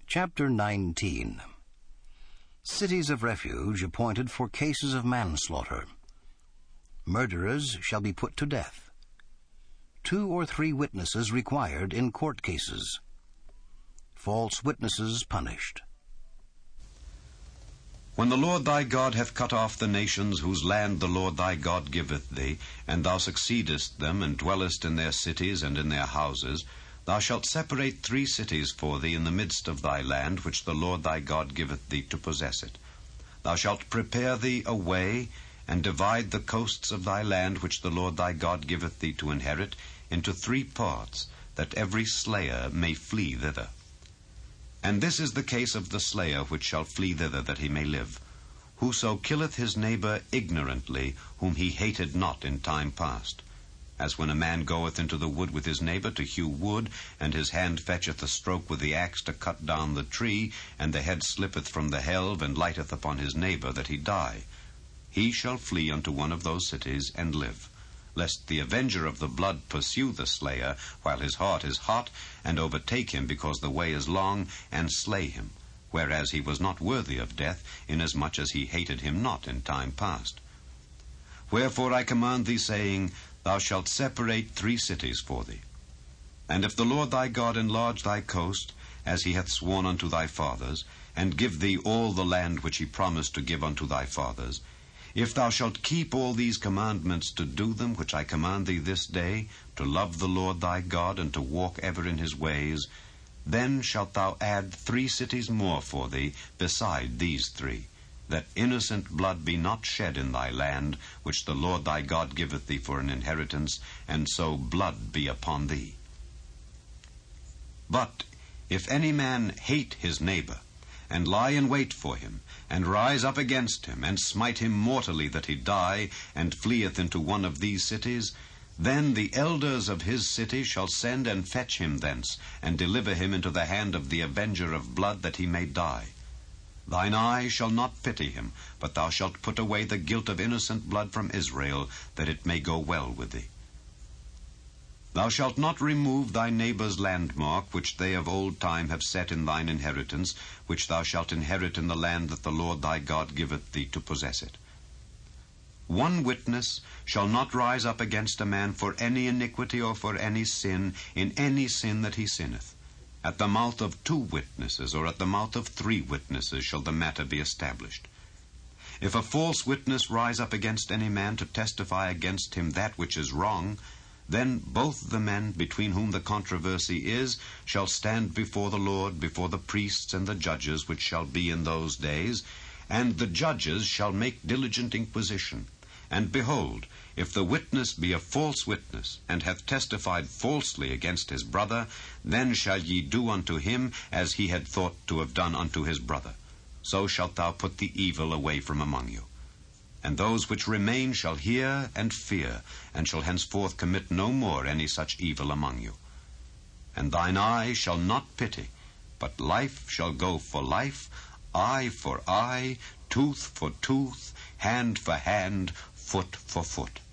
Chapter 19. Cities of refuge appointed for cases of manslaughter. Murderers shall be put to death. 2 or 3 witnesses required in court cases. False witnesses punished. When the Lord thy God hath cut off the nations whose land the Lord thy God giveth thee, and thou succeedest them, and dwellest in their cities and in their houses, thou shalt separate 3 cities for thee in the midst of thy land, which the Lord thy God giveth thee to possess it. Thou shalt prepare thee a way, and divide the coasts of thy land, which the Lord thy God giveth thee to inherit, into 3 parts, that every slayer may flee thither. And this is the case of the slayer which shall flee thither, that he may live. Whoso killeth his neighbor ignorantly, whom he hated not in time past. As when a man goeth into the wood with his neighbor to hew wood, and his hand fetcheth a stroke with the axe to cut down the tree, and the head slippeth from the helve, and lighteth upon his neighbor, that he die. He shall flee unto one of those cities, and live, lest the avenger of the blood pursue the slayer, while his heart is hot, and overtake him, because the way is long, and slay him, whereas he was not worthy of death, inasmuch as he hated him not in time past. Wherefore I command thee, saying, Thou shalt separate 3 cities for thee. And if the Lord thy God enlarge thy coast, as he hath sworn unto thy fathers, and give thee all the land which he promised to give unto thy fathers, if thou shalt keep all these commandments to do them, which I command thee this day, to love the Lord thy God, and to walk ever in his ways, then shalt thou add 3 cities more for thee, beside these 3, that innocent blood be not shed in thy land, which the Lord thy God giveth thee for an inheritance, and so blood be upon thee. But if any man hate his neighbor, and lie in wait for him, and rise up against him, and smite him mortally that he die, and fleeth into one of these cities, then the elders of his city shall send and fetch him thence, and deliver him into the hand of the avenger of blood, that he may die. Thine eye shall not pity him, but thou shalt put away the guilt of innocent blood from Israel, that it may go well with thee. Thou shalt not remove thy neighbor's landmark, which they of old time have set in thine inheritance, which thou shalt inherit in the land that the Lord thy God giveth thee to possess it. 1 witness shall not rise up against a man for any iniquity or for any sin, in any sin that he sinneth. At the mouth of 2 witnesses, or at the mouth of 3 witnesses, shall the matter be established. If a false witness rise up against any man to testify against him that which is wrong, then both the men between whom the controversy is shall stand before the Lord, before the priests and the judges which shall be in those days, and the judges shall make diligent inquisition. And behold, if the witness be a false witness, and hath testified falsely against his brother, then shall ye do unto him as he had thought to have done unto his brother. So shalt thou put the evil away from among you. And those which remain shall hear and fear, and shall henceforth commit no more any such evil among you. And thine eye shall not pity, but life shall go for life, eye for eye, tooth for tooth, hand for hand, foot for foot.